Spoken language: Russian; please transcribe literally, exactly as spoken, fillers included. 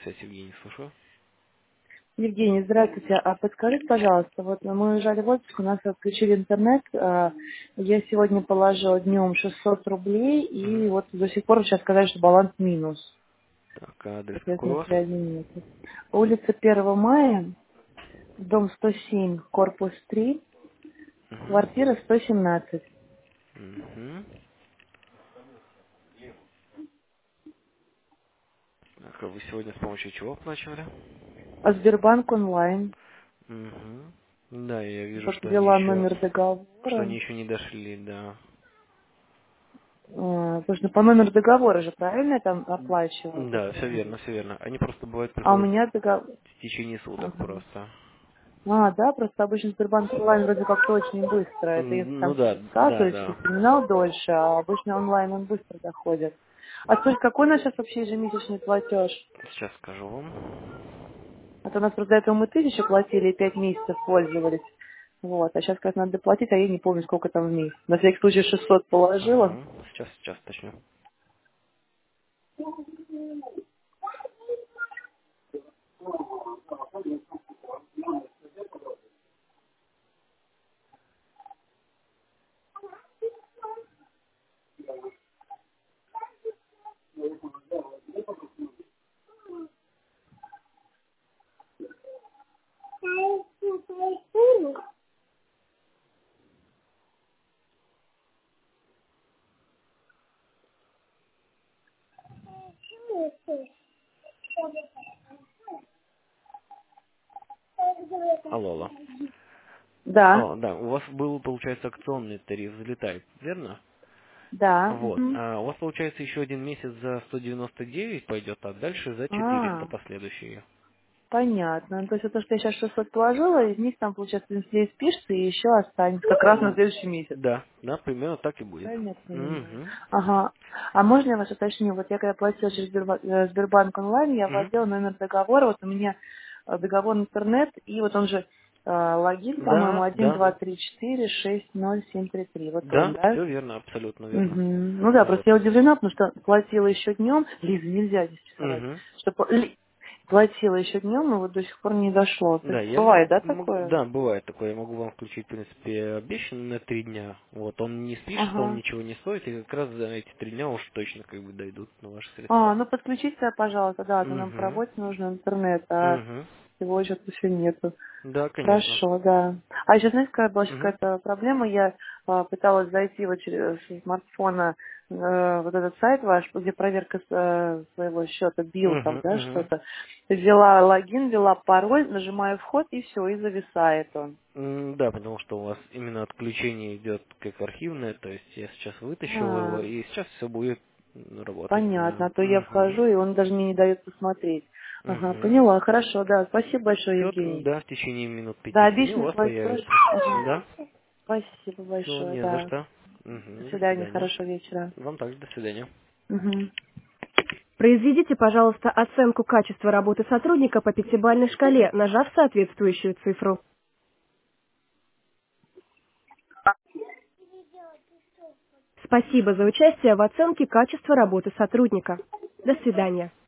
связь, Евгений, слушаю. Евгений, здравствуйте. А подскажите, пожалуйста, вот мы уезжали в отпуск, у нас отключили интернет. а, Я сегодня положила днем шестьсот рублей, Мгм. и вот до сих пор сейчас сказали, что баланс минус. Так, а адрес какой у Соответственно, вас? связи нет. Улица первого мая, дом сто семь, корпус три, Угу. квартира сто семнадцать. Угу. Так, а вы сегодня с помощью чего оплачивали? А Сбербанк онлайн. Угу. Да, я вижу, Вот что они ввела еще, номер что договора. они еще не дошли, да. А, Потому что по номеру договора же правильно я там оплачиваю? Да, все верно, все верно. Они просто бывают А у приходят меня договор... в течение суток просто. А, да, просто обычно Сбербанк онлайн вроде как-то очень быстро. Это если М, там Ну да, с да, карточки да. терминал дольше, а обычно онлайн он быстро доходит. А скажите, какой у нас сейчас вообще ежемесячный платеж? Сейчас скажу вам. А то у нас просто до этого мы тысячу платили и пять месяцев пользовались. Вот, а сейчас как надо доплатить, а я не помню, сколько там в месяц. На всякий случай шестьсот положила. Угу. Сейчас, сейчас точню. Алло, алло. Да, О, да, у вас был, получается, акционный тариф «Взлетай», верно? да. Вот. Мгм. А у вас, получается, еще один месяц за сто девяносто девять пойдет, а дальше за четыреста А, последующие. понятно. То есть это, что я сейчас шестьсот положила, из них там, получается, если спишется, и еще останется как раз на М, следующий месяц. Да, да, примерно так и будет. Правильно я понимаю? Угу. Ага. А можно я вас уточню? Вот я когда платила через Сберба- э, Сбербанк онлайн, я Угу. вводила номер договора, вот у меня э, договор интернет, и вот он же э, логин, по-моему, Да, один, да, два, три, четыре, шесть, ноль, семь, три, три. Вот он, да, да? все верно, абсолютно верно. Мгм. Ну да, просто Вот. я удивлена, потому что платила еще днем. Лиза, нельзя здесь рисовать. Угу. Что по- ли- платила еще днем, и вот до сих пор не дошло. То Да, есть я бывает, да, могу, такое? да, бывает такое, я могу вам включить, в принципе, обещанный на три дня. Вот, он не спишется, он Ага. ничего не стоит, и как раз за эти три дня уж точно как бы дойдут на ваши А, средства. ну подключите, пожалуйста, да, а то нам по Угу. работе нужен интернет, а Угу. его сейчас еще нету. Да, конечно. Хорошо, да. А еще, знаете, какая была сейчас Угу. какая-то проблема? Я а, пыталась зайти вот через с смартфона э, вот этот сайт ваш, где проверка с, э, своего счета, бил там, Угу. да, Угу. что-то. Ввела логин, ввела пароль, нажимаю вход, и все, и зависает он. М, Да, потому что у вас именно отключение идет как архивное, то есть я сейчас вытащил его, А, и сейчас все будет м, работать, понятно, да. а то я Угу. вхожу, и он даже мне не дает посмотреть. Ага, Угу. поняла, хорошо, да, спасибо большое, Все, Евгений. да, в течение минут Да, пяти-семи у обещанный вас платеж. появится. Ага. Да? Спасибо Все, большое, не за да. что. До Угу. До свидания, свидания. хорошего вечера. Вам также до свидания. Мгм. Произведите, пожалуйста, оценку качества работы сотрудника по пятибалльной шкале, нажав соответствующую цифру. Спасибо за участие в оценке качества работы сотрудника. До свидания.